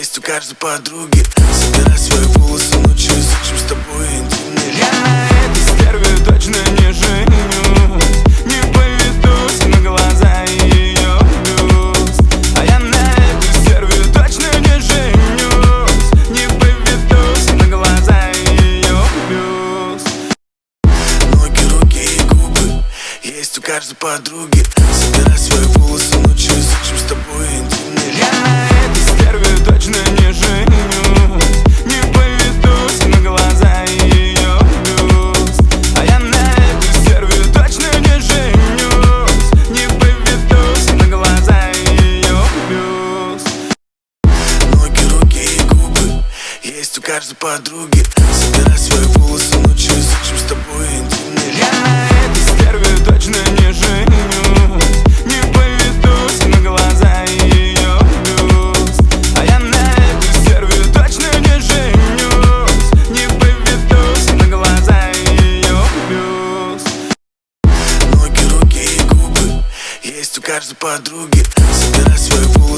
есть у каждой подруги. Собирай свои волосы ночью и сушим с тобой интимный. Я на этой стерве точно не женюсь, не поведусь на глаза ее бюст. А я на этой стерве точно не женюсь, не поведусь на глаза ее бюст. Ноги, руки и губы есть у каждой подруги. Собирай свои волосы ночью и сушим с тобой интимный. Я на этой стерве точно не женюсь, не поведусь на глаза ее бюст. А я на этой стерве точно не женюсь, не поведусь на глаза ее бюст. Ноги, руки и губы есть у каждой подруги. Собирай свои волосы ночью и сушим с тобой интимный. Я на этой стерве точно не женюсь, не поведусь на глаза ее бюст. А я на этой стерве точно не женюсь, не поведусь на глаза ее бюст. Ноги, руки и губы есть у каждой подруги. Собирай свои волосы